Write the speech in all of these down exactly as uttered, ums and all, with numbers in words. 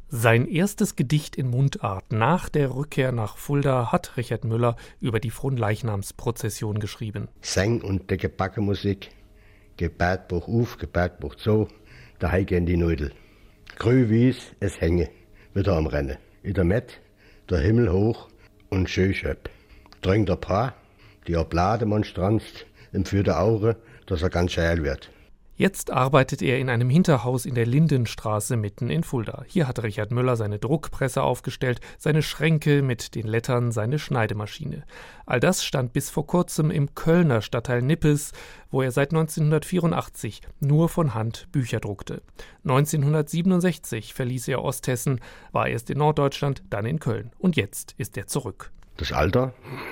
Sein erstes Gedicht in Mundart nach der Rückkehr nach Fulda hat Richard Müller über die Fronleichnamsprozession geschrieben. Säng und de Gebackemusik, Gebärtbuch auf, Gebärtbuch zu, daheim gehen die Nudel. Grün wies, es hänge, wieder am Rennen. In der Met, der Himmel hoch und schön schöp. Drängt der Paar, die Oblademonstranz, empfiehlt der Auge, dass er ganz schäl wird. Jetzt arbeitet er in einem Hinterhaus in der Lindenstraße mitten in Fulda. Hier hat Richard Müller seine Druckpresse aufgestellt, seine Schränke mit den Lettern, seine Schneidemaschine. All das stand bis vor kurzem im Kölner Stadtteil Nippes, wo er seit neunzehnhundertvierundachtzig nur von Hand Bücher druckte. neunzehnhundertsiebenundsechzig verließ er Osthessen, war erst in Norddeutschland, dann in Köln. Und jetzt ist er zurück. Das Alter?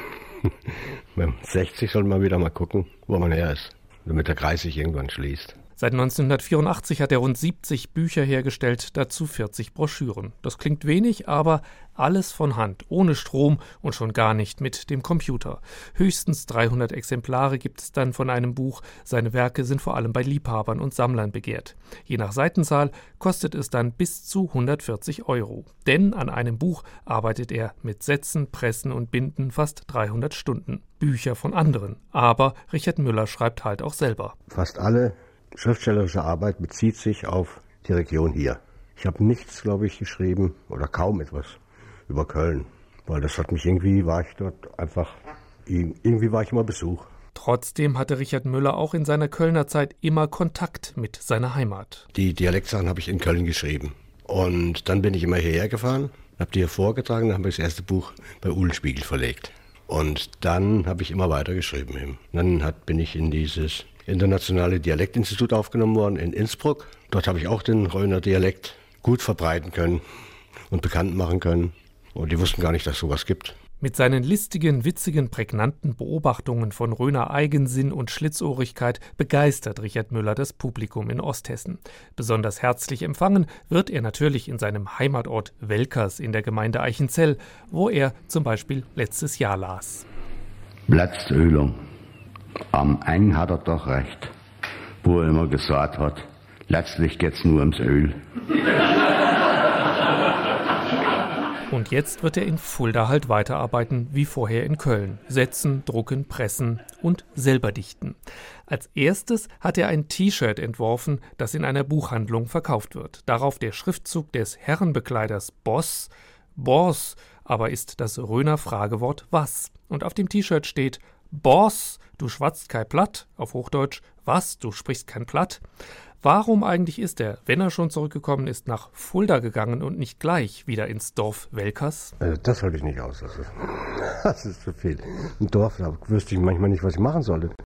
Mit sechzig soll man wieder mal gucken, wo man her ist, damit der Kreis sich irgendwann schließt. Seit neunzehnhundertvierundachtzig hat er rund siebzig Bücher hergestellt, dazu vierzig Broschüren. Das klingt wenig, aber alles von Hand, ohne Strom und schon gar nicht mit dem Computer. Höchstens dreihundert Exemplare gibt es dann von einem Buch. Seine Werke sind vor allem bei Liebhabern und Sammlern begehrt. Je nach Seitenzahl kostet es dann bis zu hundertvierzig Euro. Denn an einem Buch arbeitet er mit Sätzen, Pressen und Binden fast dreihundert Stunden. Bücher von anderen. Aber Richard Müller schreibt halt auch selber. Fast alle schriftstellerische Arbeit bezieht sich auf die Region hier. Ich habe nichts, glaube ich, geschrieben oder kaum etwas über Köln, weil das hat mich irgendwie, war ich dort einfach, irgendwie war ich immer Besuch. Trotzdem hatte Richard Müller auch in seiner Kölner Zeit immer Kontakt mit seiner Heimat. Die Dialektsachen habe ich in Köln geschrieben und dann bin ich immer hierher gefahren, habe die hier vorgetragen, dann habe ich das erste Buch bei Uhlenspiegel verlegt. Und dann habe ich immer weiter geschrieben. Dann hat, bin ich in dieses internationale Dialektinstitut aufgenommen worden in Innsbruck. Dort habe ich auch den Rhöner Dialekt gut verbreiten können und bekannt machen können. Und die wussten gar nicht, dass es sowas gibt. Mit seinen listigen, witzigen, prägnanten Beobachtungen von Rhöner Eigensinn und Schlitzohrigkeit begeistert Richard Müller das Publikum in Osthessen. Besonders herzlich empfangen wird er natürlich in seinem Heimatort Welkers in der Gemeinde Eichenzell, wo er zum Beispiel letztes Jahr las. Platzölung. Am Eng hat er doch recht, wo er immer gesagt hat, letztlich geht's nur ums Öl. Und jetzt wird er in Fulda halt weiterarbeiten wie vorher in Köln. Setzen, drucken, pressen und selber dichten. Als erstes hat er ein T-Shirt entworfen, das in einer Buchhandlung verkauft wird. Darauf der Schriftzug des Herrenbekleiders Boss. Boss aber ist das Rhöner Fragewort was. Und auf dem T-Shirt steht Boss, du schwatzt kein Platt, auf Hochdeutsch, was, du sprichst kein Platt. Warum eigentlich ist er, wenn er schon zurückgekommen ist, nach Fulda gegangen und nicht gleich wieder ins Dorf Welkers? Also das halte ich nicht aus. Das ist, das ist zu viel. Ein Dorf, da wüsste ich manchmal nicht, was ich machen sollte.